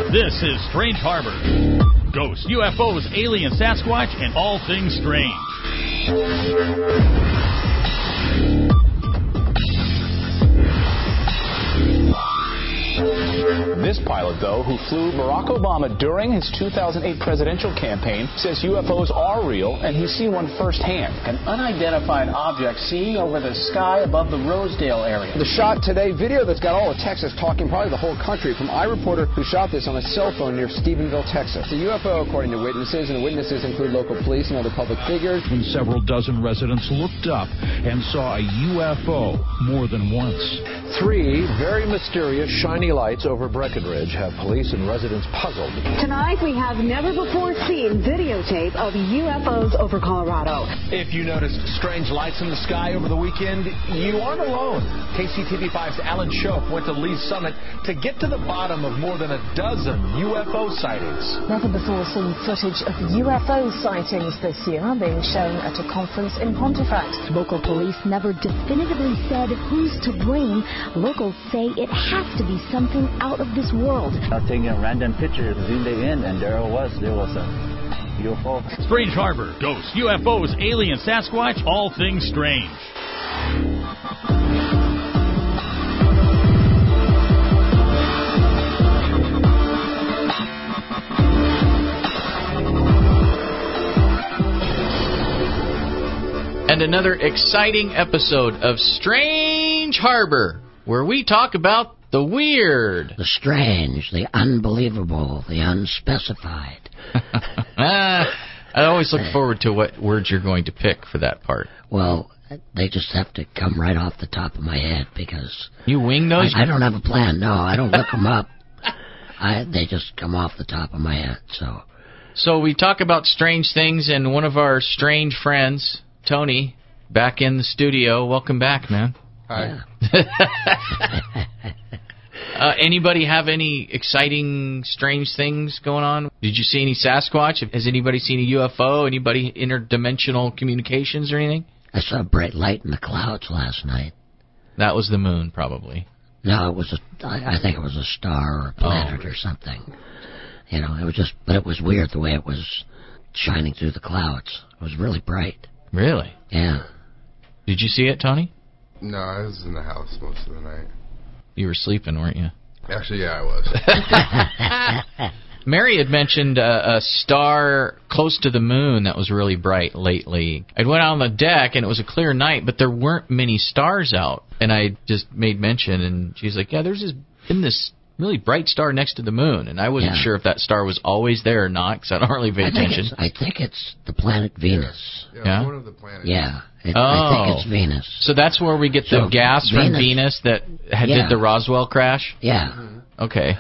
This is Strange Harbor. Ghosts, UFOs, alien, Sasquatch, and all things strange. This pilot, though, who flew Barack Obama during his 2008 presidential campaign, says UFOs are real, and he's seen one firsthand. An unidentified object seen over the sky above the Rosedale area. The shot today, video that's got all of Texas talking, probably the whole country, from iReporter, who shot this on a cell phone near Stephenville, Texas. The UFO, according to witnesses, and the witnesses include local police and other public figures. When several dozen residents looked up and saw a UFO more than once. 3 very mysterious shiny lights over Breckenridge have police and residents puzzled. Tonight we have never-before-seen videotape of UFOs over Colorado. If you noticed strange lights in the sky over the weekend, you aren't alone. KCTV5's Alan Shope went to Lee's Summit to get to the bottom of more than a dozen UFO sightings. Never-before-seen footage of UFO sightings this year being shown at a conference in Pontefract. Local police never definitively said who's to blame. Locals say it has to be something out of this world. I was taking a random picture, zoomed it in, and there was a UFO. Strange Harbor. Ghosts, UFOs, alien, Sasquatch, all things strange. And another exciting episode of Strange Harbor, where we talk about the weird, the strange, the unbelievable, the unspecified. I always look forward to what words you're going to pick for that part. Well, they just have to come right off the top of my head because... You wing those? I don't have a plan. No, I don't look them up. They just come off the top of my head. So we talk about strange things, and one of our strange friends, Tony, back in the studio. Welcome back, man. Hi. Yeah. Anybody have any exciting, strange things going on? Did you see any Sasquatch? Has anybody seen a UFO? Anybody interdimensional communications or anything? I saw a bright light in the clouds last night. That was the moon, probably. No, it was I think it was a star or a planet or something. You know, it was just, but it was weird the way it was shining through the clouds. It was really bright. Really? Yeah. Did you see it, Tony? No, I was in the house most of the night. You were sleeping, weren't you? Actually, yeah, I was. Mary had mentioned a star close to the moon that was really bright lately. I went out on the deck, and it was a clear night, but there weren't many stars out. And I just made mention, and she's like, yeah, there's been this really bright star next to the moon. And I wasn't sure if that star was always there or not, because I don't really pay attention. I think it's the planet Venus. Yeah, one of the planets. Yeah. I think it's Venus. So that's where we get the gas from Venus that did the Roswell crash? Yeah. Mm-hmm. Okay.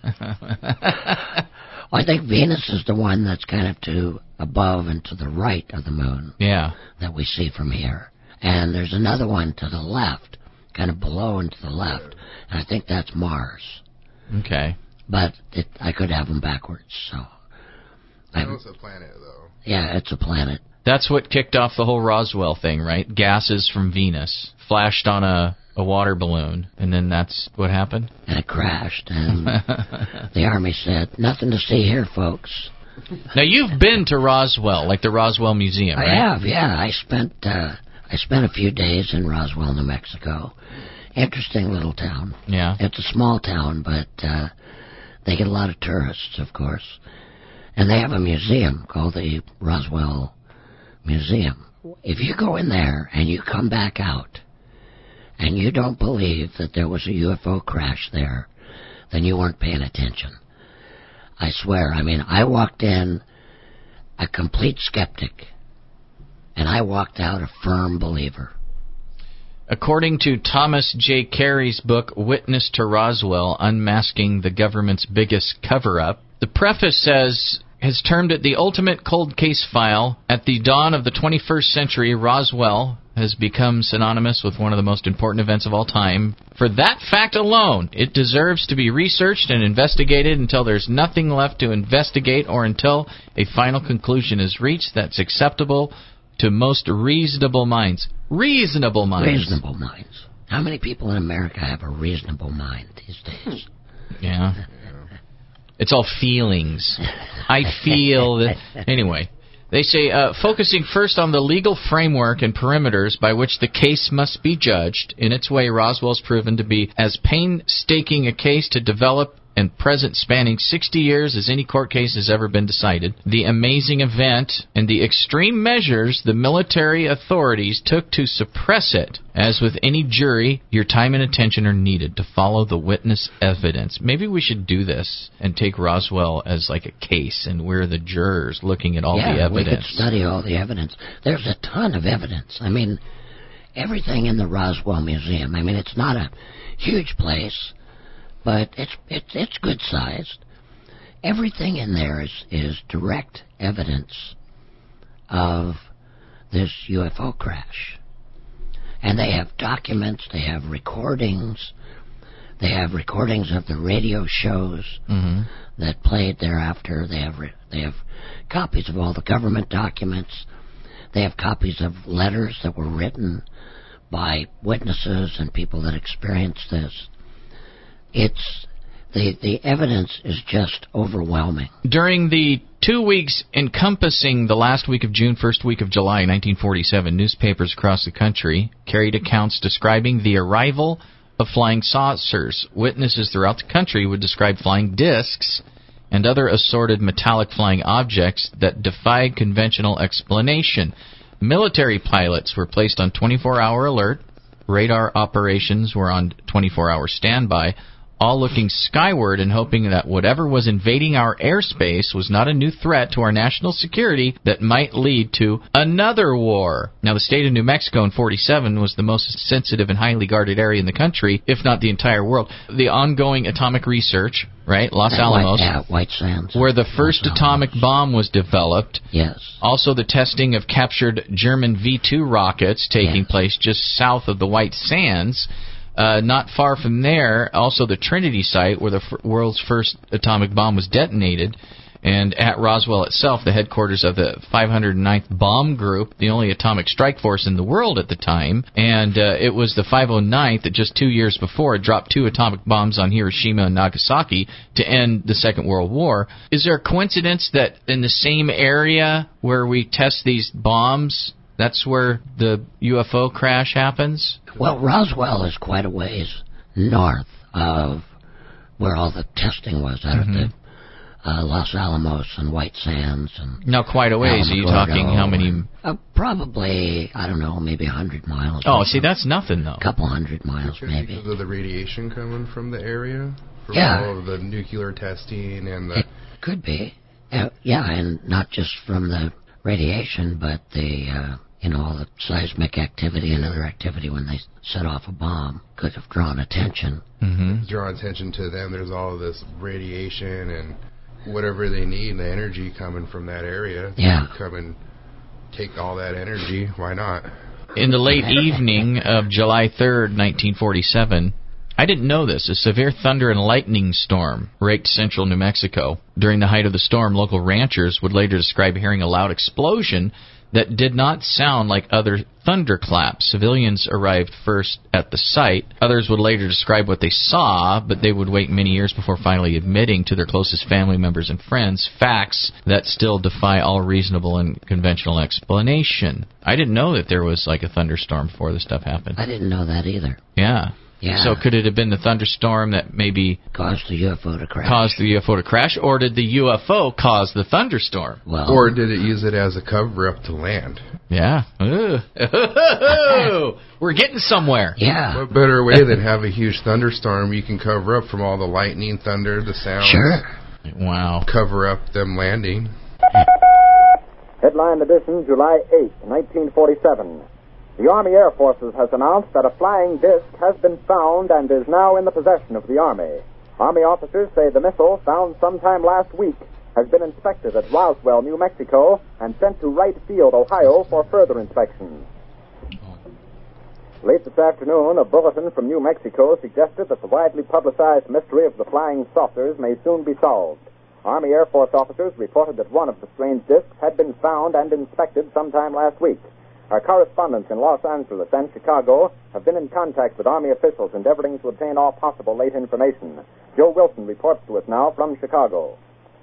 I think Venus is the one that's kind of to above and to the right of the moon. Yeah. That we see from here. And there's another one to the left, kind of below and to the left. And I think that's Mars. Okay. But I could have them backwards, so... I know it's a planet, though. Yeah, it's a planet. That's what kicked off the whole Roswell thing, right? Gases from Venus flashed on a water balloon, and then that's what happened? And it crashed, and the Army said, nothing to see here, folks. Now, you've been to Roswell, like the Roswell Museum, right? I have, yeah. I spent a few days in Roswell, New Mexico. Interesting little town. Yeah. It's a small town, but they get a lot of tourists, of course. And they have a museum called the Roswell Museum. If you go in there and you come back out and you don't believe that there was a UFO crash there, then you weren't paying attention. I swear. I mean, I walked in a complete skeptic, and I walked out a firm believer. According to Thomas J. Carey's book, Witness to Roswell, Unmasking the Government's Biggest Cover-Up, the preface has termed it the ultimate cold case file. At the dawn of the 21st century, Roswell has become synonymous with one of the most important events of all time. For that fact alone, it deserves to be researched and investigated until there's nothing left to investigate or until a final conclusion is reached that's acceptable to most reasonable minds. Reasonable minds. Reasonable minds. How many people in America have a reasonable mind these days? Yeah. It's all feelings. I feel that... Anyway, they say, focusing first on the legal framework and perimeters by which the case must be judged. In its way, Roswell's proven to be as painstaking a case to develop and present spanning 60 years as any court case has ever been decided. The amazing event and the extreme measures the military authorities took to suppress it. As with any jury, your time and attention are needed to follow the witness evidence. Maybe we should do this and take Roswell as like a case, and we're the jurors looking at all the evidence. Yeah, we could study all the evidence. There's a ton of evidence. I mean, everything in the Roswell Museum. I mean, it's not a huge place, but it's good sized. Everything in there is direct evidence of this UFO crash. And they have documents, they have recordings, they have recordings of the radio shows that played thereafter. They have copies of all the government documents. They have copies of letters that were written by witnesses and people that experienced this. It's the evidence is just overwhelming. During the 2 weeks encompassing the last week of June, first week of July 1947, newspapers across the country carried accounts describing the arrival of flying saucers. Witnesses throughout the country would describe flying discs and other assorted metallic flying objects that defied conventional explanation. Military pilots were placed on 24-hour alert. Radar operations were on 24-hour standby, all looking skyward and hoping that whatever was invading our airspace was not a new threat to our national security that might lead to another war. Now, the state of New Mexico in 47 was the most sensitive and highly guarded area in the country, if not the entire world. The ongoing atomic research, right, Los Alamos, White Sands, where the first atomic bomb was developed. Yes. Also, the testing of captured German V-2 rockets taking place just south of the White Sands. Not far from there, also the Trinity site where the world's first atomic bomb was detonated, and at Roswell itself, the headquarters of the 509th Bomb Group, the only atomic strike force in the world at the time, and it was the 509th that just 2 years before had dropped 2 atomic bombs on Hiroshima and Nagasaki to end the Second World War. Is there a coincidence that in the same area where we test these bombs, that's where the UFO crash happens? Well, Roswell is quite a ways north of where all the testing was, out of the Los Alamos and White Sands. And now, quite a ways. Are you talking how many? Probably, I don't know, maybe 100 miles. Oh, see, that's nothing, though. A couple hundred miles, maybe. Because of the radiation coming from the area? From all of the nuclear testing and the... It could be. And not just from the radiation, but the... all the seismic activity and other activity when they set off a bomb could have drawn attention. Drawn attention to them. There's all of this radiation and whatever they need, the energy coming from that area. Yeah. Come and take all that energy. Why not? In the late evening of July 3rd, 1947, I didn't know this, a severe thunder and lightning storm raked central New Mexico. During the height of the storm, local ranchers would later describe hearing a loud explosion that did not sound like other thunderclaps. Civilians arrived first at the site. Others would later describe what they saw, but they would wait many years before finally admitting to their closest family members and friends facts that still defy all reasonable and conventional explanation. I didn't know that there was like a thunderstorm before this stuff happened. I didn't know that either. Yeah. Yeah. So could it have been the thunderstorm that maybe caused the UFO to crash? Or did the UFO cause the thunderstorm? Well, or did it use it as a cover-up to land? Yeah. We're getting somewhere. Yeah. What better way than have a huge thunderstorm you can cover up from all the lightning, thunder, the sound? Sure. Wow. Cover up them landing. Headline edition, July 8, 1947. The Army Air Forces has announced that a flying disc has been found and is now in the possession of the Army. Army officers say the missile, found sometime last week, has been inspected at Roswell, New Mexico, and sent to Wright Field, Ohio, for further inspection. Late this afternoon, a bulletin from New Mexico suggested that the widely publicized mystery of the flying saucers may soon be solved. Army Air Force officers reported that one of the strange discs had been found and inspected sometime last week. Our correspondents in Los Angeles and Chicago have been in contact with Army officials endeavoring to obtain all possible late information. Joe Wilson reports to us now from Chicago.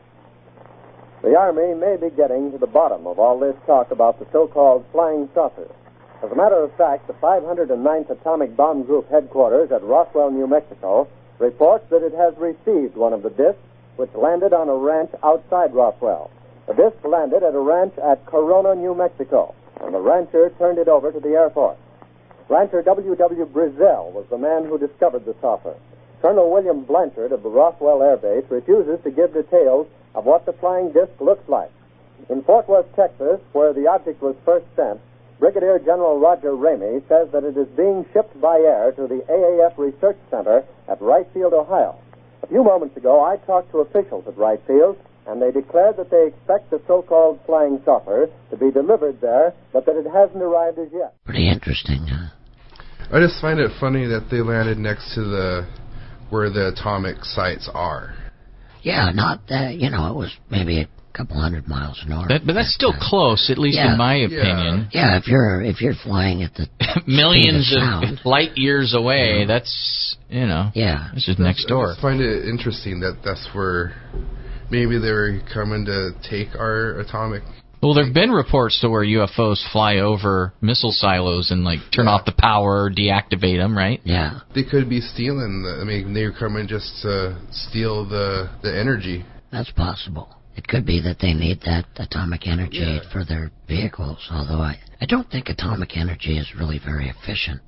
The Army may be getting to the bottom of all this talk about the so-called flying saucer. As a matter of fact, the 509th Atomic Bomb Group headquarters at Roswell, New Mexico, reports that it has received one of the discs which landed on a ranch outside Roswell. The disc landed at a ranch at Corona, New Mexico, and the rancher turned it over to the Air Force. Rancher W.W. Brizzell was the man who discovered the saucer. Colonel William Blanchard of the Roswell Air Base refuses to give details of what the flying disc looks like. In Fort Worth, Texas, where the object was first sent, Brigadier General Roger Ramey says that it is being shipped by air to the AAF Research Center at Wright Field, Ohio. A few moments ago, I talked to officials at Wright Field, and they declared that they expect the so-called flying saucer to be delivered there, but that it hasn't arrived as yet. Pretty interesting, huh? I just find it funny that they landed next to where the atomic sites are. Yeah, not that, it was maybe a couple 100 miles north. But that's still close, at least in my opinion. Yeah, if you're flying at the millions of light years away, that's, yeah, this is next door. I just find it interesting that that's where maybe they were coming to take our atomic. Well, there have been reports to where UFOs fly over missile silos and, turn off the power, deactivate them, right? Yeah. They could be stealing they were coming just to steal the energy. That's possible. It could be that they need that atomic energy for their vehicles, although I don't think atomic energy is really very efficient.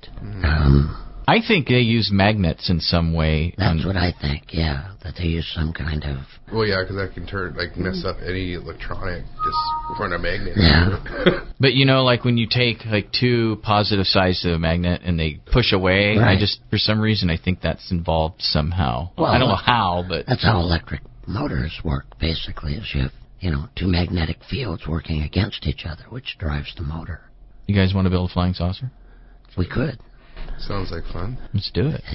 I think they use magnets in some way. That's what I think, yeah, that they use some kind of... Well, yeah, because that can mess up any electronic, just run a magnet. Yeah. But, when you take, two positive sides of a magnet and they push away, right. For some reason, I think that's involved somehow. Well, I don't know how, but... That's how electric motors work, basically, is you have, two magnetic fields working against each other, which drives the motor. You guys want to build a flying saucer? We could. Sounds like fun. Let's do it.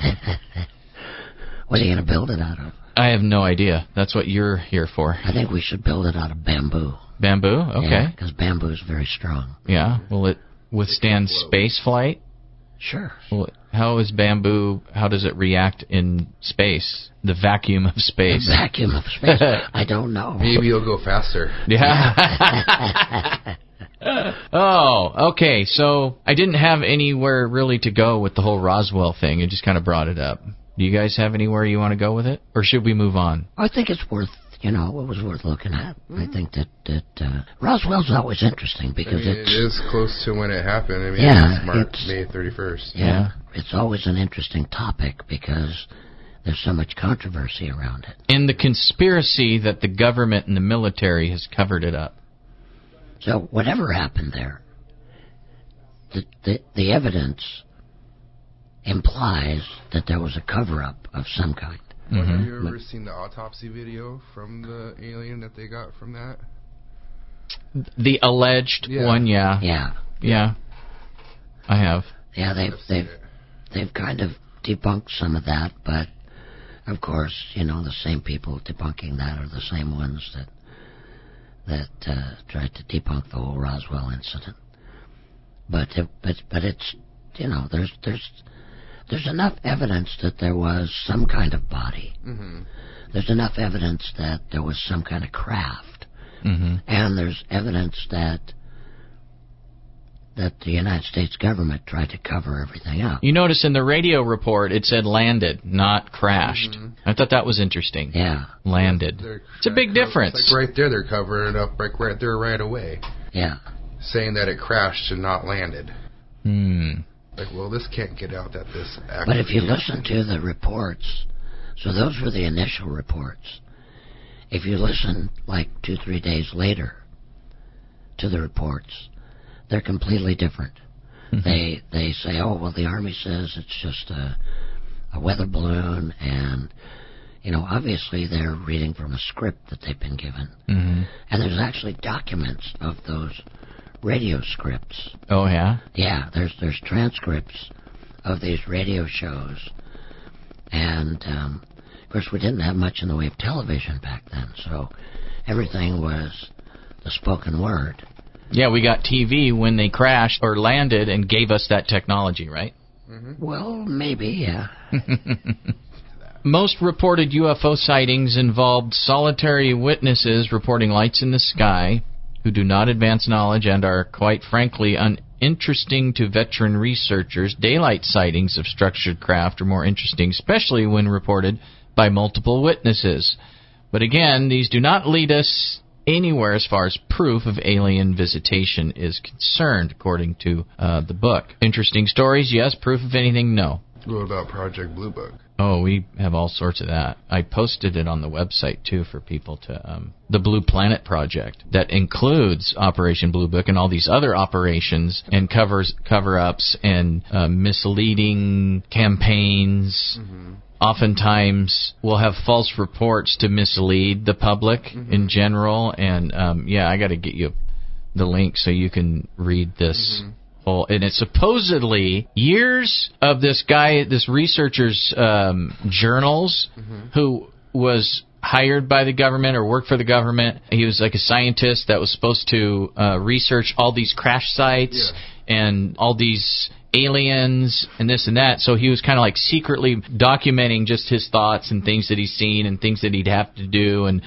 What are you going to build it out of? I have no idea. That's what you're here for. I think we should build it out of bamboo. Bamboo? Okay. Yeah, because bamboo is very strong. Yeah. Will it withstand space flight? Sure. Well, how does it react in space? The vacuum of space. The vacuum of space? I don't know. Maybe you'll go faster. Yeah. Oh, okay. So I didn't have anywhere really to go with the whole Roswell thing. I just kind of brought it up. Do you guys have anywhere you want to go with it? Or should we move on? I think it's worth, it was worth looking at. I think that Roswell's always interesting because it is close to when it happened. It's May 31st. Yeah. It's always an interesting topic because there's so much controversy around it. And the conspiracy that the government and the military has covered it up. So whatever happened there, the evidence implies that there was a cover-up of some kind. Well, have you ever seen the autopsy video from the alien that they got from that? The alleged one, yeah. Yeah. Yeah. I have. Yeah, they've kind of debunked some of that, but of course, the same people debunking that are the same ones that tried to debunk the whole Roswell incident. But it's there's enough evidence that there was some kind of body. Mm-hmm. There's enough evidence that there was some kind of craft. Mm-hmm. And there's evidence that the United States government tried to cover everything up. You notice in the radio report it said landed, not crashed. Mm-hmm. I thought that was interesting. Yeah. Landed. It's a big difference. It's right there, they're covering it up right there right away. Yeah. Saying that it crashed and not landed. Well, this can't get out that this actually... But if you listen to the reports, so those were the initial reports. If you listen 2-3 days later to the reports, they're completely different. Mm-hmm. They say, the Army says it's just a weather balloon, and obviously they're reading from a script that they've been given. Mm-hmm. And there's actually documents of those radio scripts. Oh yeah? Yeah, there's transcripts of these radio shows, and of course we didn't have much in the way of television back then, so everything was the spoken word. Yeah, we got TV when they crashed or landed and gave us that technology, right? Mm-hmm. Well, maybe, yeah. Most reported UFO sightings involved solitary witnesses reporting lights in the sky who do not advance knowledge and are, quite frankly, uninteresting to veteran researchers. Daylight sightings of structured craft are more interesting, especially when reported by multiple witnesses. But again, these do not lead us anywhere as far as proof of alien visitation is concerned, according to the book. Interesting stories, yes. Proof of anything, no. What about Project Blue Book? Oh, we have all sorts of that. I posted it on the website, too, for people to... the Blue Planet Project, that includes Operation Blue Book and all these other operations and cover-ups and misleading campaigns. Mm-hmm. Oftentimes, we'll have false reports to mislead the public in general. And, I got to get you the link so you can read this. Mm-hmm. And it's supposedly years of this researcher's journals, who was hired by the government or worked for the government. He was like a scientist that was supposed to research all these crash sites and all these aliens and this and that. So he was kind of like secretly documenting just his thoughts and things that he's seen and things that he'd have to do, and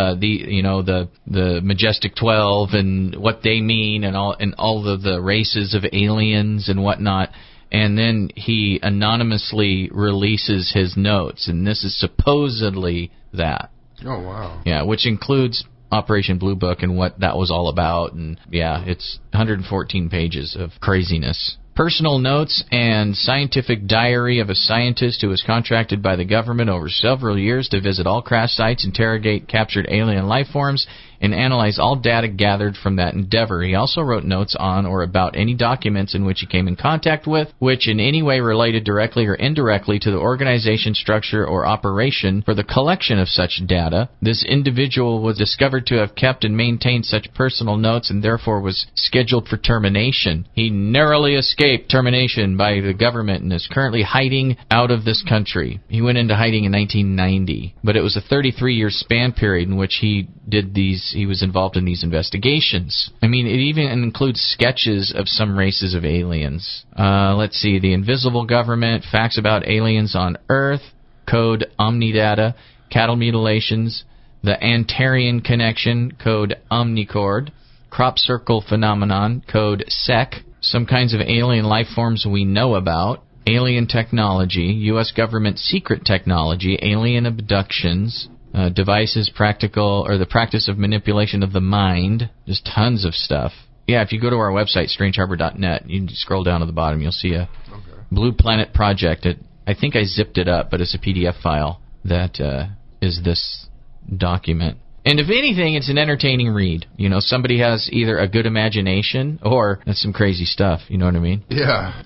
the Majestic 12 and what they mean and all of the races of aliens and whatnot. And then he anonymously releases his notes, and this is supposedly that. Oh, wow. Yeah, which includes Operation Blue Book and what that was all about. And, it's 114 pages of craziness. Personal notes and scientific diary of a scientist who was contracted by the government over several years to visit all crash sites, interrogate captured alien life forms, and analyze all data gathered from that endeavor. He also wrote notes on or about any documents in which he came in contact with, which in any way related directly or indirectly to the organization, structure, or operation for the collection of such data. This individual was discovered to have kept and maintained such personal notes and therefore was scheduled for termination. He narrowly escaped termination by the government and is currently hiding out of this country. He went into hiding in 1990, but it was a 33-year span period in which he was involved in these investigations. I mean, it even includes sketches of some races of aliens. Let's see, the Invisible Government, Facts About Aliens on Earth, Code Omnidata, Cattle Mutilations, the Antarian Connection, Code Omnicord, Crop Circle Phenomenon, Code SEC, Some Kinds of Alien Life Forms We Know About, Alien Technology, U.S. Government Secret Technology, Alien Abductions, Devices, Practical, or the Practice of Manipulation of the Mind. Just tons of stuff. Yeah, if you go to our website, strangeharbor.net, you can scroll down to the bottom, you'll see a Blue Planet Project. I think I zipped it up, but it's a PDF file that is this document. And if anything, it's an entertaining read. You know, somebody has either a good imagination or some crazy stuff. You know what I mean? Yeah.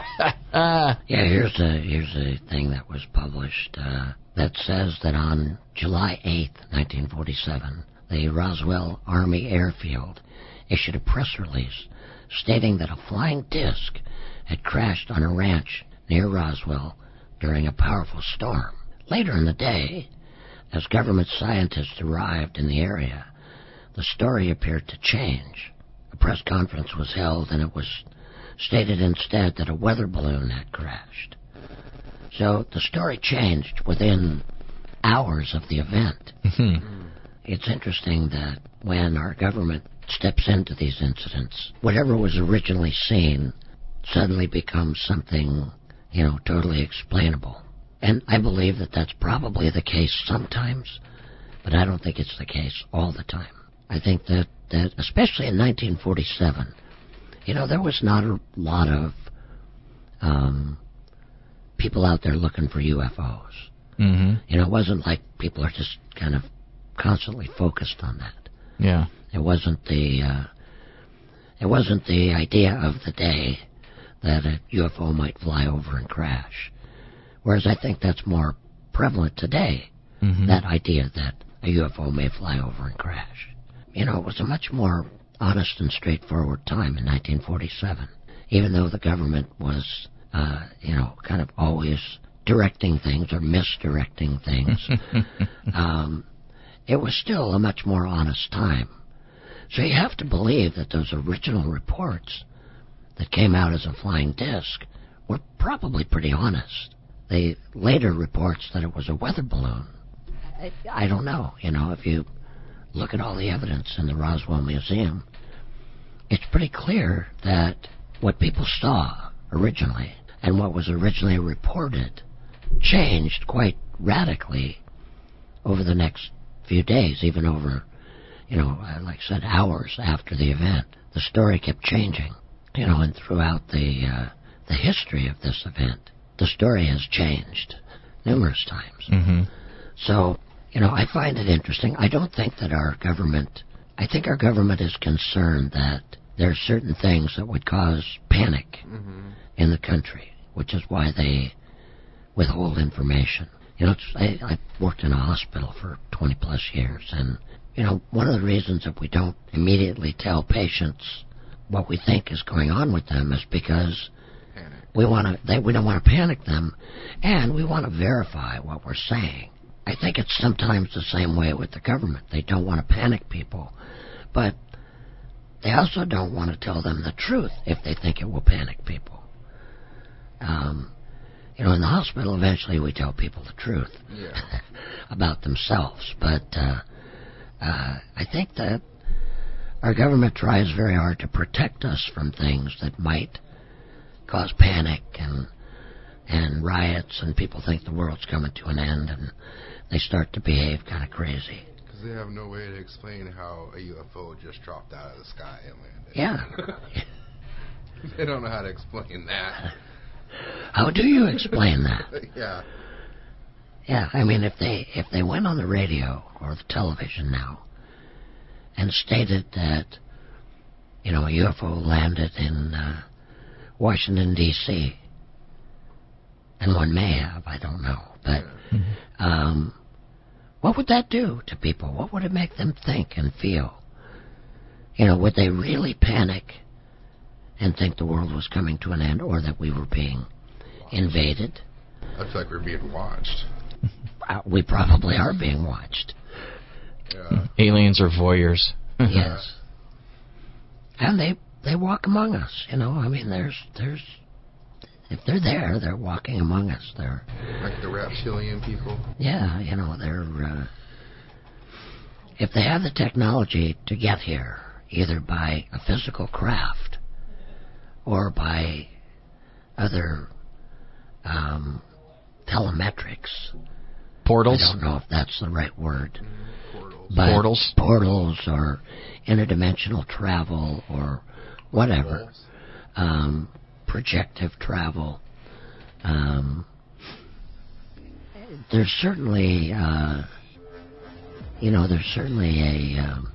Here's a thing that was published that says that on July 8th, 1947, the Roswell Army Airfield issued a press release stating that a flying disc had crashed on a ranch near Roswell during a powerful storm. Later in the day, as government scientists arrived in the area, the story appeared to change. A press conference was held, and it was stated instead that a weather balloon had crashed. So the story changed within hours of the event. It's interesting that when our government steps into these incidents, whatever was originally seen suddenly becomes something, totally explainable. And I believe that that's probably the case sometimes, but I don't think it's the case all the time. I think that especially in 1947, there was not a lot of people out there looking for UFOs. Mm-hmm. It wasn't like people are just kind of constantly focused on that. Yeah. It wasn't the idea of the day that a UFO might fly over and crash. Whereas I think that's more prevalent today, that idea that a UFO may fly over and crash. It was a much more honest and straightforward time in 1947. Even though the government was, kind of always directing things or misdirecting things, it was still a much more honest time. So you have to believe that those original reports that came out as a flying disc were probably pretty honest. The later reports that it was a weather balloon, I don't know. If you look at all the evidence in the Roswell Museum, it's pretty clear that what people saw originally and what was originally reported changed quite radically over the next few days, even over, like I said, hours after the event. The story kept changing, and throughout the history of this event, the story has changed numerous times. Mm-hmm. So, I find it interesting. I don't think that I think our government is concerned that there are certain things that would cause panic in the country, which is why they withhold information. I worked in a hospital for 20 plus years, and one of the reasons that we don't immediately tell patients what we think is going on with them is because we don't want to panic them, and we want to verify what we're saying. I think it's sometimes the same way with the government. They don't want to panic people, but they also don't want to tell them the truth if they think it will panic people. In the hospital, eventually we tell people the truth about themselves. But I think that our government tries very hard to protect us from things that might cause panic and riots, and people think the world's coming to an end, and they start to behave kind of crazy. Because they have no way to explain how a UFO just dropped out of the sky and landed. Yeah. They don't know how to explain that. How do you explain that? Yeah. Yeah, I mean, if they went on the radio or the television now and stated that, a UFO landed in Washington, D.C., and one may have, I don't know, but what would that do to people? What would it make them think and feel? Would they really panic and think the world was coming to an end, or that we were being invaded? I feel like we're being watched. We probably are being watched. Yeah. Aliens are voyeurs. Yes. And they walk among us, I mean, there's if they're there, they're walking among us. They're like the reptilian people. Yeah, they're if they have the technology to get here, either by a physical craft or by other telemetrics. Portals? I don't know if that's the right word. Portals. Portals or interdimensional travel or whatever. Projective travel. There's certainly, there's certainly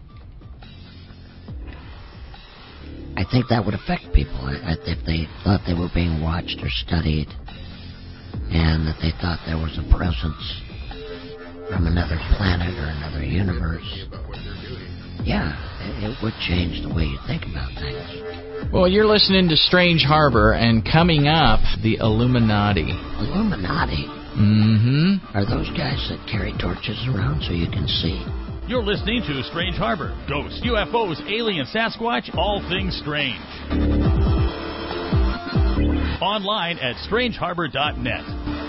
I think that would affect people if they thought they were being watched or studied, and that they thought there was a presence from another planet or another universe. Yeah, it would change the way you think about things. Well, you're listening to Strange Harbor, and coming up, the Illuminati. Illuminati? Mm-hmm. Are those guys that carry torches around so you can see? You're listening to Strange Harbor. Ghosts, UFOs, alien, Sasquatch, all things strange. Online at strangeharbor.net.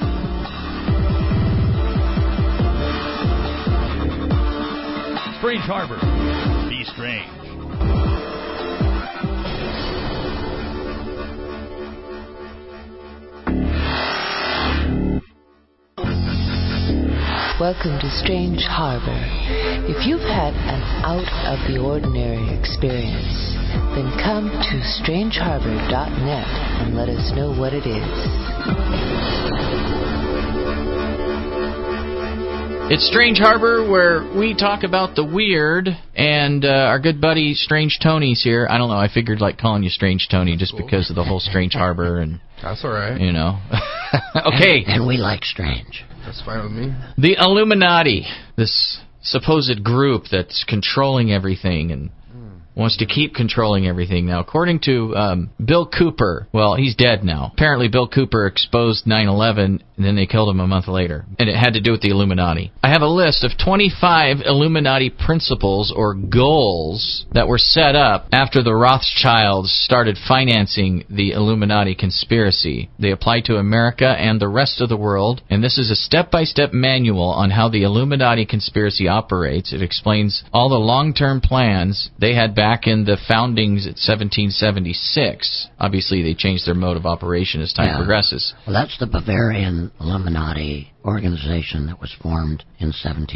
Strange Harbor. Be strange. Welcome to Strange Harbor. If you've had an out-of-the-ordinary experience, then come to strangeharbor.net and let us know what it is. It's Strange Harbor, where we talk about the weird, and our good buddy Strange Tony's here. I don't know, I figured like calling you Strange Tony just because of the whole Strange Harbor. And that's all right. Okay. And we like strange. That's fine with me. The Illuminati, this supposed group that's controlling everything. And wants to keep controlling everything. Now, according to Bill Cooper, well, he's dead now. Apparently, Bill Cooper exposed 9/11, and then they killed him a month later. And it had to do with the Illuminati. I have a list of 25 Illuminati principles or goals that were set up after the Rothschilds started financing the Illuminati conspiracy. They apply to America and the rest of the world, and this is a step-by-step manual on how the Illuminati conspiracy operates. It explains all the long-term plans they had back in the foundings at 1776. Obviously, they changed their mode of operation as time progresses. Well, that's the Bavarian Illuminati organization that was formed in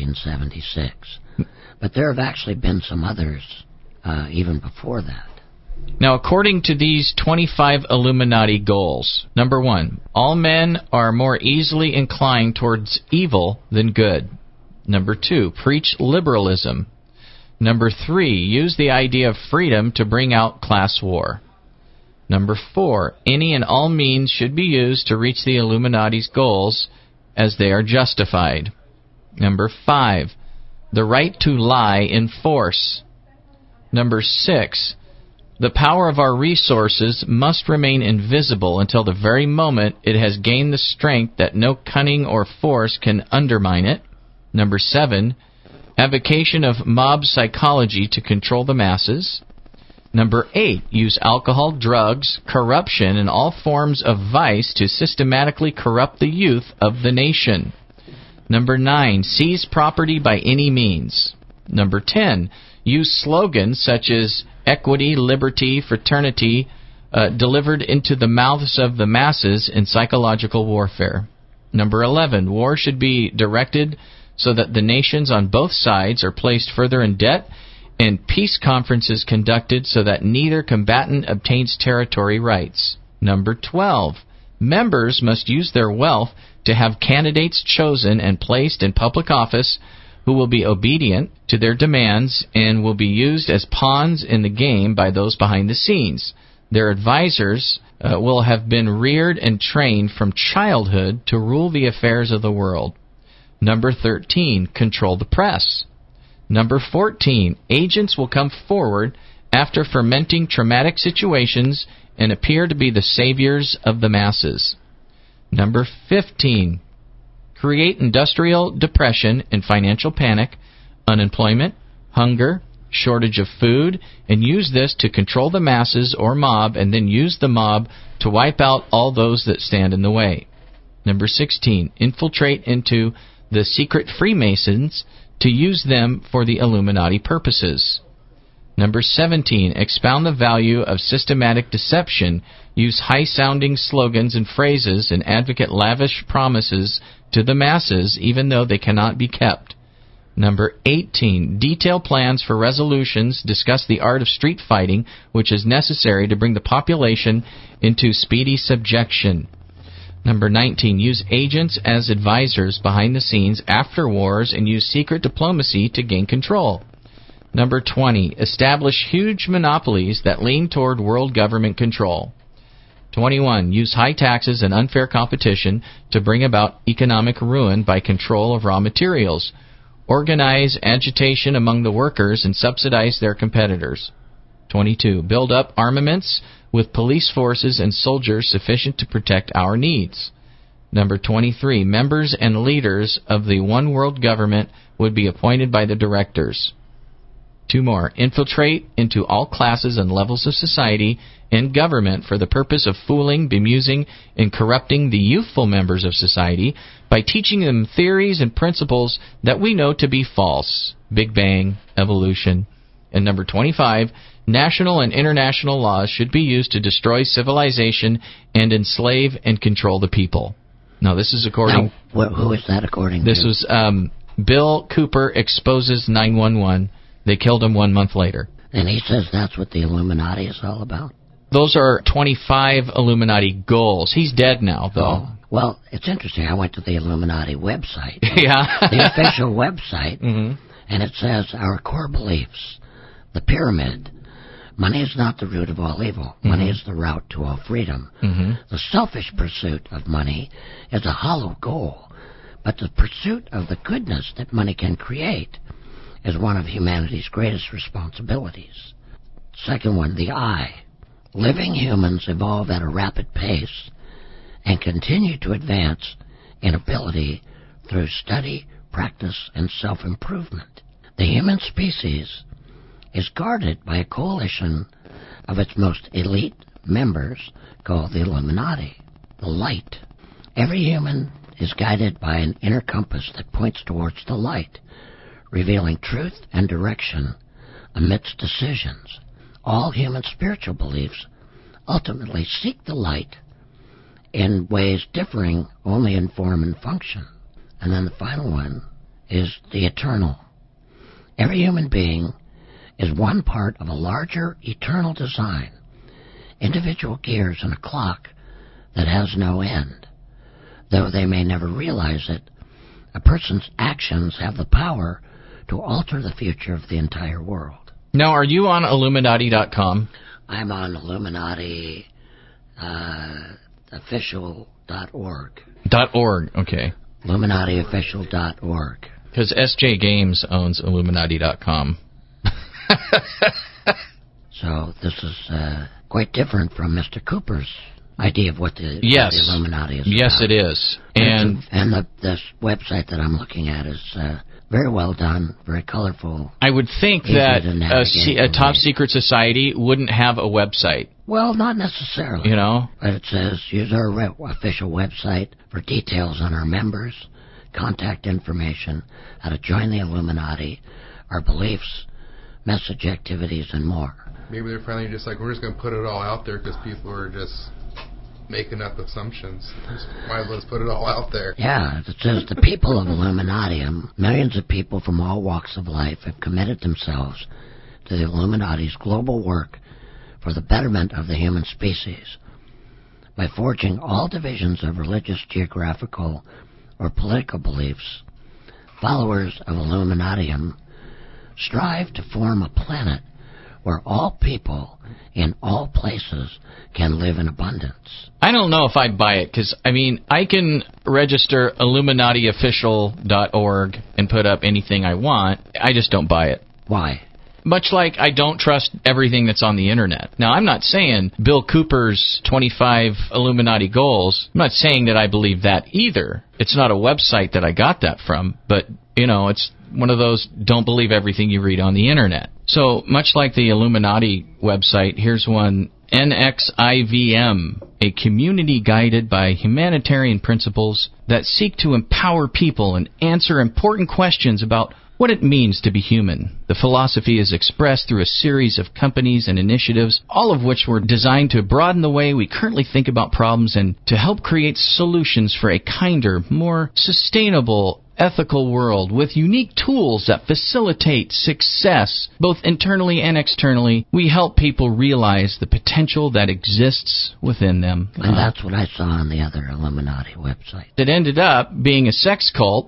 1776. But there have actually been some others even before that. Now, according to these 25 Illuminati goals, number 1, all men are more easily inclined towards evil than good. Number 2, preach liberalism. Number 3, use the idea of freedom to bring out class war. Number 4, any and all means should be used to reach the Illuminati's goals as they are justified. Number 5, the right to lie in force. Number 6, the power of our resources must remain invisible until the very moment it has gained the strength that no cunning or force can undermine it. Number 7, avocation of mob psychology to control the masses. Number 8, use alcohol, drugs, corruption, and all forms of vice to systematically corrupt the youth of the nation. Number 9, seize property by any means. Number 10, use slogans such as equity, liberty, fraternity, delivered into the mouths of the masses in psychological warfare. Number 11, war should be directed so that the nations on both sides are placed further in debt, and peace conferences conducted so that neither combatant obtains territory rights. Number 12, members must use their wealth to have candidates chosen and placed in public office who will be obedient to their demands and will be used as pawns in the game by those behind the scenes. Their advisors will have been reared and trained from childhood to rule the affairs of the world. Number 13, control the press. Number 14, agents will come forward after fermenting traumatic situations and appear to be the saviors of the masses. Number 15, create industrial depression and financial panic, unemployment, hunger, shortage of food, and use this to control the masses or mob, and then use the mob to wipe out all those that stand in the way. Number 16, infiltrate into the secret Freemasons to use them for the Illuminati purposes. Number 17, expound the value of systematic deception. Use high-sounding slogans and phrases and advocate lavish promises to the masses, even though they cannot be kept. Number 18, detail plans for resolutions, discuss the art of street fighting, which is necessary to bring the population into speedy subjection. Number 19, use agents as advisors behind the scenes after wars and use secret diplomacy to gain control. Number 20, establish huge monopolies that lean toward world government control. 21, use high taxes and unfair competition to bring about economic ruin by control of raw materials. Organize agitation among the workers and subsidize their competitors. 22, build up armaments with police forces and soldiers sufficient to protect our needs. Number 23, members and leaders of the one world government would be appointed by the directors. 2 more, infiltrate into all classes and levels of society and government for the purpose of fooling, bemusing, and corrupting the youthful members of society by teaching them theories and principles that we know to be false. Big Bang, evolution. And number 25, national and international laws should be used to destroy civilization and enslave and control the people. Now, this is according... Now, who is that according to? This was Bill Cooper exposes 911. They killed him 1 month later. And he says that's what the Illuminati is all about? Those are 25 Illuminati goals. He's dead now, though. Oh. Well, it's interesting. I went to the Illuminati website. Yeah. The official website. Mm-hmm. And it says, our core beliefs, the pyramid. Money is not the root of all evil. Mm-hmm. Money is the route to all freedom. Mm-hmm. The selfish pursuit of money is a hollow goal. But the pursuit of the goodness that money can create is one of humanity's greatest responsibilities. Second one, the I. Living humans evolve at a rapid pace and continue to advance in ability through study, practice, and self-improvement. The human species is guarded by a coalition of its most elite members called the Illuminati, the light. Every human is guided by an inner compass that points towards the light, revealing truth and direction amidst decisions. All human spiritual beliefs ultimately seek the light in ways differing only in form and function. And then the final one is the eternal. Every human being is one part of a larger eternal design, individual gears in a clock that has no end. Though they may never realize it, a person's actions have the power to alter the future of the entire world. Now, are you on Illuminati.com? I'm on Illuminati official.org. .org, okay. Illuminatiofficial.org. Because SJ Games owns Illuminati.com. So this is quite different from Mr. Cooper's idea of what the Illuminati is about. Yes, it is. And this website that I'm looking at is very well done, very colorful. I would think that a top secret society wouldn't have a website. Well, not necessarily. You know? But it says, use our official website for details on our members, contact information, how to join the Illuminati, our beliefs, message activities, and more. Maybe they're finally just like, we're just going to put it all out there because people are just making up assumptions. Might as well put it all out there. Yeah, it says the people of Illuminatium, millions of people from all walks of life have committed themselves to the Illuminati's global work for the betterment of the human species. By forging all divisions of religious, geographical, or political beliefs, followers of Illuminatium strive to form a planet where all people in all places can live in abundance. I don't know if I'd buy it, because, I mean, I can register IlluminatiOfficial.org and put up anything I want. I just don't buy it. Why? Much like I don't trust everything that's on the Internet. Now, I'm not saying Bill Cooper's 25 Illuminati goals. I'm not saying that I believe that either. It's not a website that I got that from, but, you know, it's one of those don't believe everything you read on the Internet. So, much like the Illuminati website, here's one, NXIVM, a community guided by humanitarian principles that seek to empower people and answer important questions about what it means to be human. The philosophy is expressed through a series of companies and initiatives, all of which were designed to broaden the way we currently think about problems and to help create solutions for a kinder, more sustainable, ethical world with unique tools that facilitate success both internally and externally. We help people realize the potential that exists within them. And that's what I saw on the other Illuminati website. It ended up being a sex cult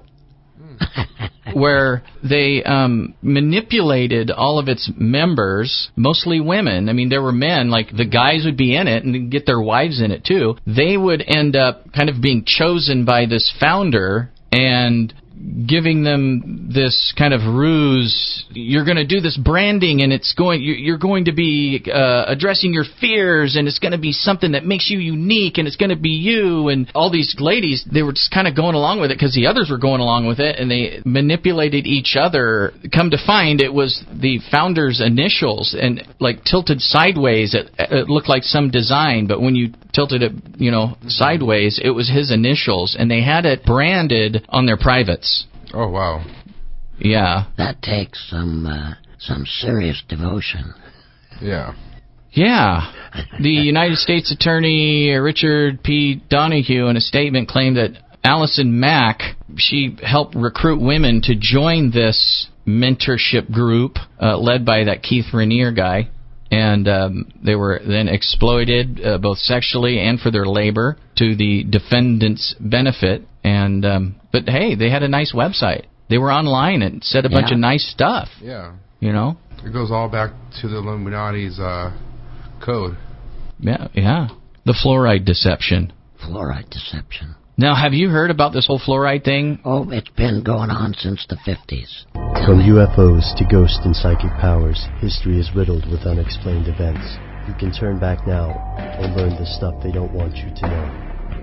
where they manipulated all of its members, mostly women. I mean, there were men, like the guys would be in it and get their wives in it too. They would end up kind of being chosen by this founder and giving them this kind of ruse. You're going to do this branding, and you're going to be addressing your fears, and it's going to be something that makes you unique, and it's going to be you. And all these ladies, they were just kind of going along with it because the others were going along with it, and they manipulated each other. Come to find, it was the founder's initials, and like tilted sideways, it looked like some design, but when you tilted it, sideways, it was his initials, and they had it branded on their privates. Oh, wow. Yeah. That takes some serious devotion. Yeah. Yeah. The United States Attorney Richard P. Donahue, in a statement, claimed that Allison Mack, she helped recruit women to join this mentorship group led by that Keith Raniere guy. And they were then exploited both sexually and for their labor to the defendant's benefit. And but hey, they had a nice website. They were online and said a bunch of nice stuff. Yeah. It goes all back to the Illuminati's code. Yeah. The fluoride deception. Fluoride deception. Now, have you heard about this whole fluoride thing? Oh, it's been going on since the 50s. From UFOs to ghost and psychic powers, history is riddled with unexplained events. You can turn back now and learn the stuff they don't want you to know.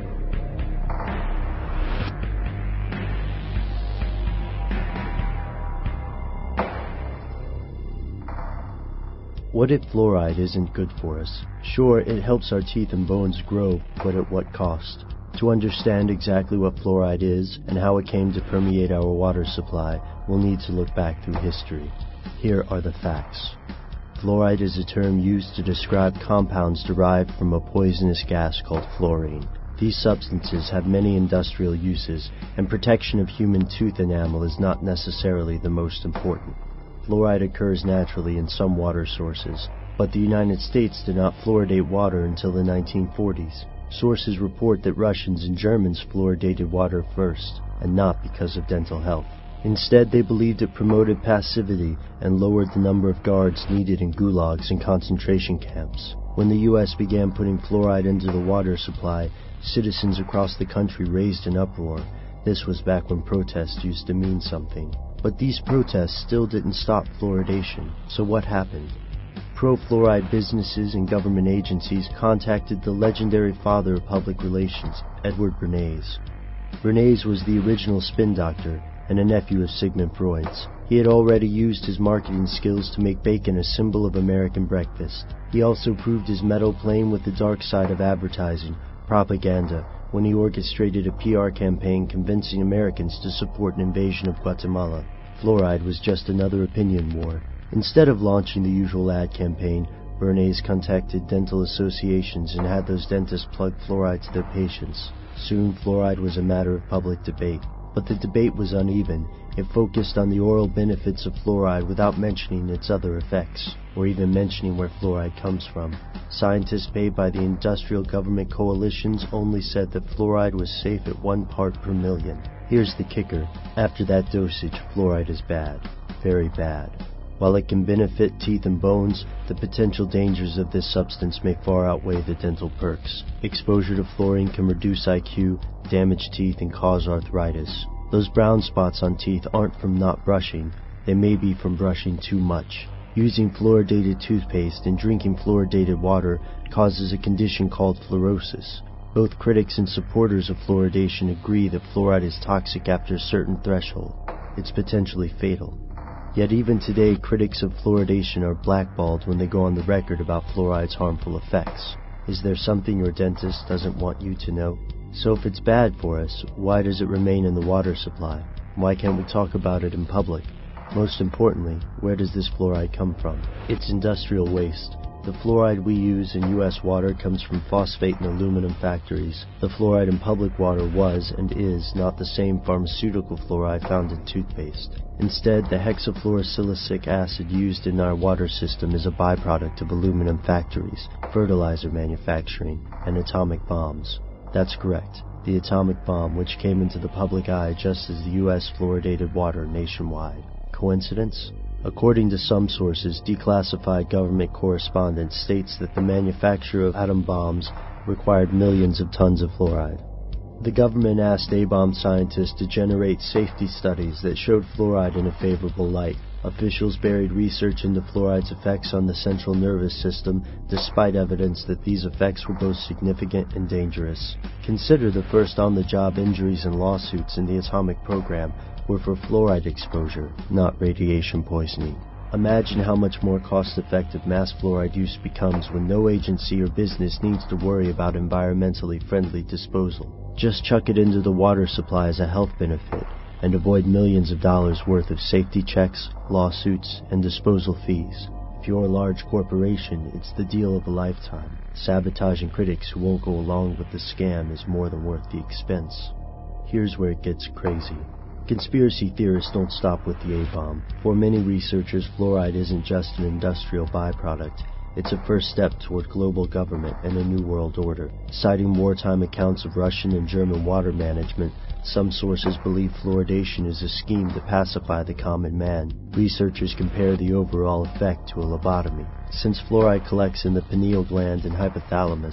What if fluoride isn't good for us? Sure, it helps our teeth and bones grow, but at what cost? To understand exactly what fluoride is and how it came to permeate our water supply, we'll need to look back through history. Here are the facts. Fluoride is a term used to describe compounds derived from a poisonous gas called fluorine. These substances have many industrial uses, and protection of human tooth enamel is not necessarily the most important. Fluoride occurs naturally in some water sources, but the United States did not fluoridate water until the 1940s. Sources report that Russians and Germans fluoridated water first, and not because of dental health. Instead, they believed it promoted passivity and lowered the number of guards needed in gulags and concentration camps. When the U.S. began putting fluoride into the water supply, citizens across the country raised an uproar. This was back when protest used to mean something. But these protests still didn't stop fluoridation. So what happened? Pro-fluoride businesses and government agencies contacted the legendary father of public relations, Edward Bernays. Bernays was the original spin doctor and a nephew of Sigmund Freud's. He had already used his marketing skills to make bacon a symbol of American breakfast. He also proved his mettle playing with the dark side of advertising, propaganda, when he orchestrated a PR campaign convincing Americans to support an invasion of Guatemala. Fluoride was just another opinion war. Instead of launching the usual ad campaign, Bernays contacted dental associations and had those dentists plug fluoride to their patients. Soon, fluoride was a matter of public debate. But the debate was uneven. It focused on the oral benefits of fluoride without mentioning its other effects, or even mentioning where fluoride comes from. Scientists paid by the industrial government coalitions only said that fluoride was safe at 1 part per million. Here's the kicker. After that dosage, fluoride is bad. Very bad. While it can benefit teeth and bones, the potential dangers of this substance may far outweigh the dental perks. Exposure to fluorine can reduce IQ, damage teeth, and cause arthritis. Those brown spots on teeth aren't from not brushing. They may be from brushing too much. Using fluoridated toothpaste and drinking fluoridated water causes a condition called fluorosis. Both critics and supporters of fluoridation agree that fluoride is toxic after a certain threshold. It's potentially fatal. Yet even today, critics of fluoridation are blackballed when they go on the record about fluoride's harmful effects. Is there something your dentist doesn't want you to know? So if it's bad for us, why does it remain in the water supply? Why can't we talk about it in public? Most importantly, where does this fluoride come from? It's industrial waste. The fluoride we use in U.S. water comes from phosphate and aluminum factories. The fluoride in public water was and is not the same pharmaceutical fluoride found in toothpaste. Instead, the hexafluorosilicic acid used in our water system is a byproduct of aluminum factories, fertilizer manufacturing, and atomic bombs. That's correct. The atomic bomb, which came into the public eye just as the U.S. fluoridated water nationwide. Coincidence? According to some sources, declassified government correspondence states that the manufacture of atom bombs required millions of tons of fluoride. The government asked A-bomb scientists to generate safety studies that showed fluoride in a favorable light. Officials buried research into fluoride's effects on the central nervous system, despite evidence that these effects were both significant and dangerous. Consider the first on-the-job injuries and lawsuits in the atomic program were for fluoride exposure, not radiation poisoning. Imagine how much more cost-effective mass fluoride use becomes when no agency or business needs to worry about environmentally friendly disposal. Just chuck it into the water supply as a health benefit and avoid millions of dollars worth of safety checks, lawsuits, and disposal fees. If you're a large corporation, it's the deal of a lifetime. Sabotaging critics who won't go along with the scam is more than worth the expense. Here's where it gets crazy. Conspiracy theorists don't stop with the A-bomb. For many researchers, fluoride isn't just an industrial byproduct. It's a first step toward global government and a new world order. Citing wartime accounts of Russian and German water management, some sources believe fluoridation is a scheme to pacify the common man. Researchers compare the overall effect to a lobotomy. Since fluoride collects in the pineal gland and hypothalamus,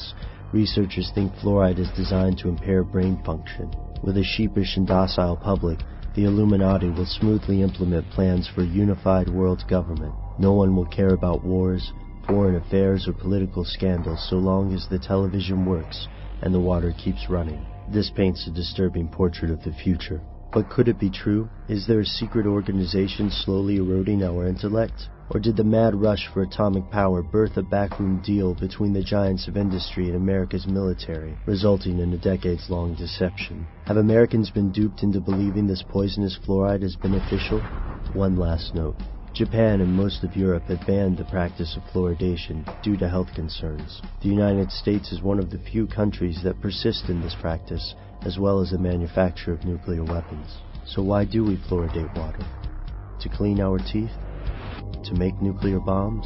Researchers think fluoride is designed to impair brain function. With a sheepish and docile public, the Illuminati will smoothly implement plans for a unified world government. No one will care about wars, foreign affairs, or political scandals so long as the television works and the water keeps running. This paints a disturbing portrait of the future. But could it be true? Is there a secret organization slowly eroding our intellect? Or did the mad rush for atomic power birth a backroom deal between the giants of industry and America's military, resulting in a decades-long deception? Have Americans been duped into believing this poisonous fluoride is beneficial? One last note. Japan and most of Europe have banned the practice of fluoridation due to health concerns. The United States is one of the few countries that persist in this practice, as well as the manufacture of nuclear weapons. So why do we fluoridate water? To clean our teeth? To make nuclear bombs?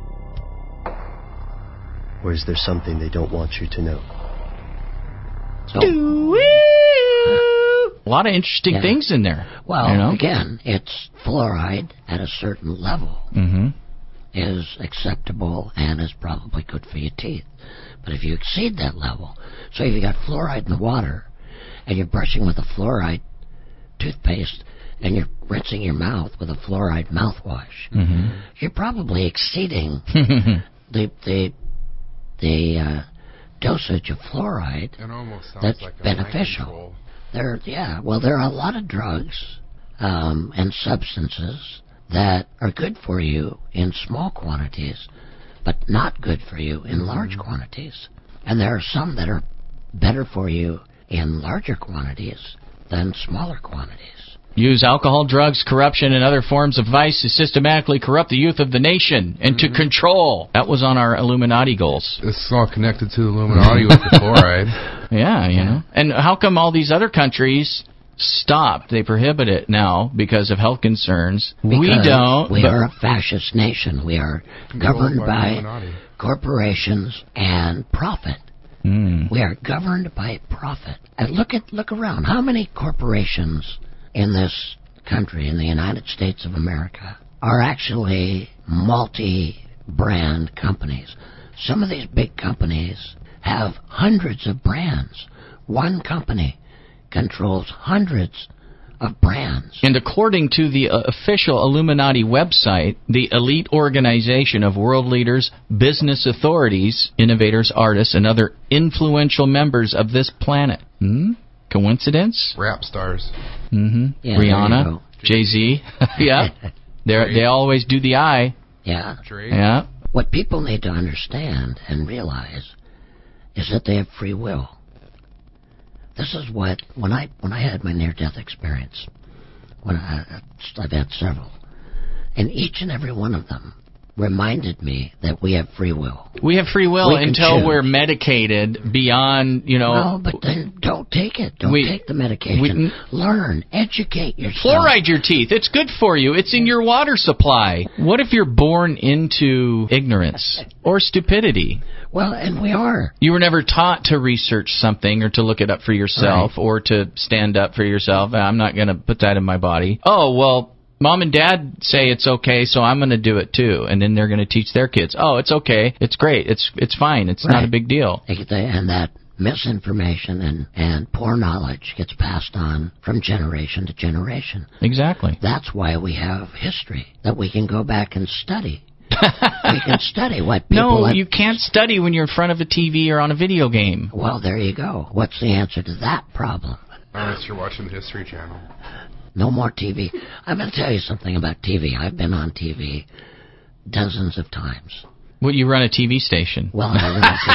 Or is there something they don't want you to know? A lot of interesting things in there. Well, again, it's fluoride at a certain level is acceptable and is probably good for your teeth. But if you exceed that level, so if you got fluoride in the water and you're brushing with a fluoride toothpaste and you're rinsing your mouth with a fluoride mouthwash, you're probably exceeding the dosage of fluoride that's like beneficial. There are a lot of drugs and substances that are good for you in small quantities, but not good for you in large quantities. And there are some that are better for you in larger quantities than smaller quantities. Use alcohol, drugs, corruption, and other forms of vice to systematically corrupt the youth of the nation and to control. That was on our Illuminati goals. This is all connected to the Illuminati with the fluoride. Yeah, you know. And how come all these other countries stopped? They prohibit it now because of health concerns. Because we don't. We are a fascist nation. We are governed by corporations and profit. We are governed by profit. And look around. How many corporations in this country, in the United States of America, are actually multi-brand companies? Some of these big companies have hundreds of brands. One company controls hundreds of brands. And according to the official Illuminati website, the elite organization of world leaders, business authorities, innovators, artists, and other influential members of this planet. Coincidence? Rap stars. Yeah, Rihanna, Jay-Z. Yeah. They always do the I. Yeah. Yeah. What people need to understand and realize is that they have free will. This is what, when I had my near-death experience, I've had several, and each and every one of them reminded me that we have free will. We have free will until we're medicated beyond, Well, but then don't take it. Don't take the medication. Learn. Educate yourself. Fluoride your teeth. It's good for you. It's in your water supply. What if you're born into ignorance or stupidity? Well, and we are. You were never taught to research something or to look it up for yourself or to stand up for yourself. I'm not going to put that in my body. Oh, well, Mom and Dad say it's okay, so I'm going to do it too. And then they're going to teach their kids, oh, it's okay, it's great, it's fine, it's not a big deal. And that misinformation and poor knowledge gets passed on from generation to generation. Exactly. That's why we have history, that we can go back and study. We can study what people... No, you can't study when you're in front of a TV or on a video game. Well, there you go. What's the answer to that problem? Unless you're watching the History Channel. No more TV. I'm going to tell you something about TV. I've been on TV dozens of times. Well, you run a TV station. Well, I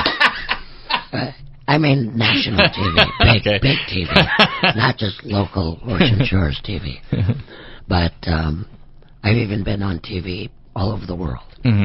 run a TV. I mean national TV, big TV, not just local Ocean Shores TV. But I've even been on TV all over the world.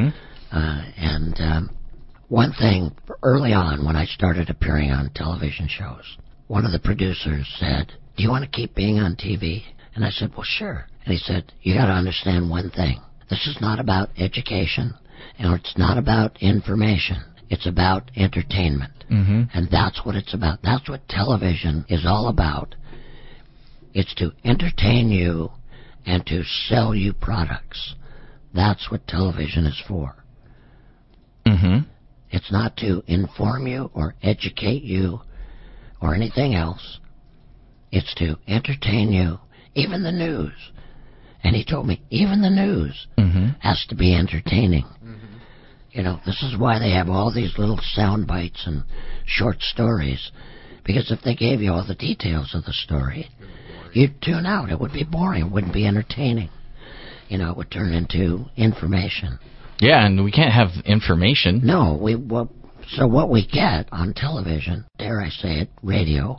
And one thing, early on when I started appearing on television shows, one of the producers said, do you want to keep being on TV? And I said, well, sure. And he said, you got to understand one thing. This is not about education, and it's not about information. It's about entertainment. And that's what it's about. That's what television is all about. It's to entertain you and to sell you products. That's what television is for. It's not to inform you or educate you or anything else. It's to entertain you, even the news. And he told me, even the news has to be entertaining. You know, this is why they have all these little sound bites and short stories. Because if they gave you all the details of the story, you'd tune out. It would be boring. It wouldn't be entertaining. You know, it would turn into information. Yeah, and we can't have information. No, so what we get on television, dare I say it, radio,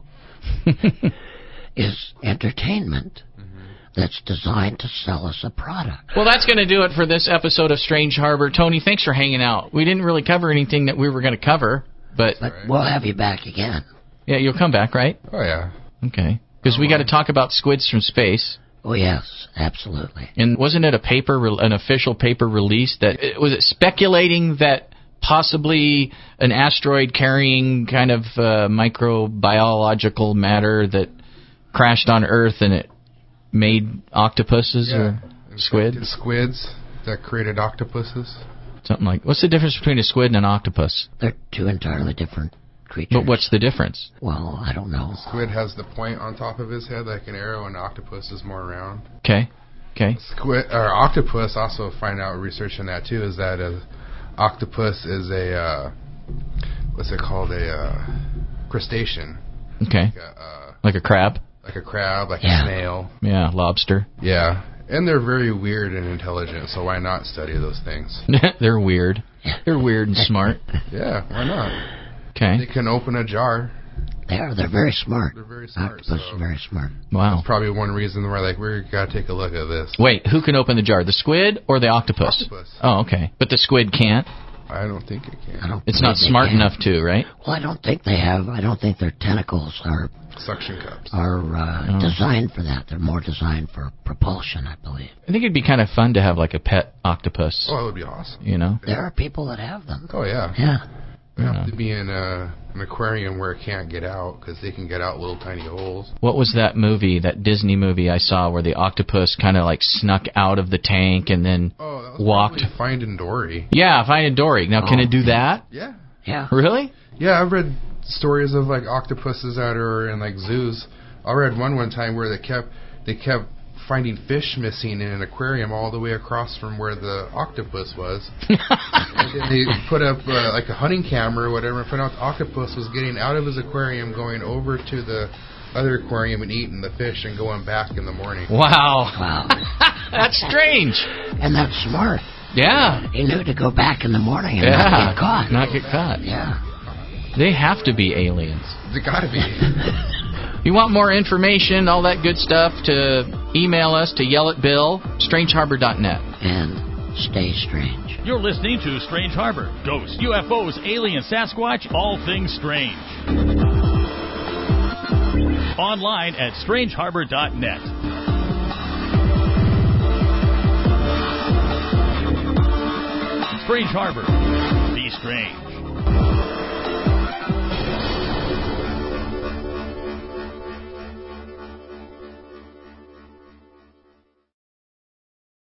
is entertainment that's designed to sell us a product. Well, that's going to do it for this episode of Strange Harbor. Tony, thanks for hanging out. We didn't really cover anything that we were going to cover, but we'll have you back again. Yeah, you'll come back, right? Oh, yeah. Okay. Because we got to talk about squids from space. Oh, yes, absolutely. And wasn't it an official paper release that, was it speculating that possibly an asteroid carrying kind of microbiological matter that crashed on Earth and it made octopuses or squid? Squids that created octopuses. Something like, what's the difference between a squid and an octopus? They're two entirely different creatures. But what's the difference? Well, I don't know. A squid has the point on top of his head like an arrow, and an octopus is more round. Okay. Squid or octopus, also find out researching that too, is that an octopus is a what's it called, a crustacean. Okay. Like a crab. Like a crab, like a snail. Yeah, lobster. Yeah. And they're very weird and intelligent, so why not study those things? They're weird. They're weird and smart. Yeah, why not? Okay. They can open a jar. They're very smart. They're very smart. Octopus is very smart. Wow. That's probably one reason why we got to take a look at this. Wait, who can open the jar? The squid or the octopus? Octopus. Oh, okay. But the squid can't? I don't think it can. It's not smart enough to, right? Well, I don't think their tentacles are suction cups are designed for that. They're more designed for propulsion, I believe. I think it'd be kind of fun to have like a pet octopus. Oh, it would be awesome. You know? There are people that have them. Oh, yeah. Yeah. You have to be in an aquarium where it can't get out, because they can get out little tiny holes. What was that movie, that Disney movie I saw where the octopus kind of like snuck out of the tank and then walked? Finding Dory. Yeah, Finding Dory. Now, can it do that? Yeah. Yeah. Really? Yeah, I've read stories of like octopuses that are in like zoos. I read one time where they kept finding fish missing in an aquarium all the way across from where the octopus was. And then they put up like a hunting camera or whatever and found out the octopus was getting out of his aquarium, going over to the other aquarium and eating the fish and going back in the morning. Wow. That's strange. And that's smart. Yeah. He knew to go back in the morning and not get caught. Not get caught. Yeah. They have to be aliens. They gotta be. You want more information, all that good stuff, to email us to yellatbill, strangeharbor.net. And stay strange. You're listening to Strange Harbor. Ghosts, UFOs, alien, Sasquatch, all things strange. Online at strangeharbor.net. Strange Harbor. Be strange.